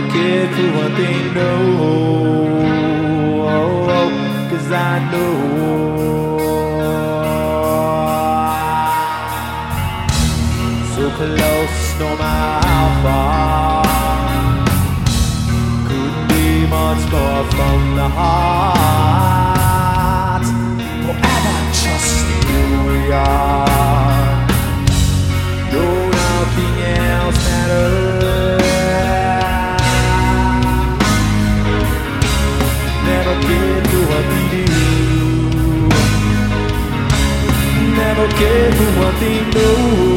cared for one thing, no. 'Cause I know so close, no matter how far, couldn't be much more from the heart. Forever trust who we are. No, nothing else matters. Never cared for what we do. Never cared for what they know.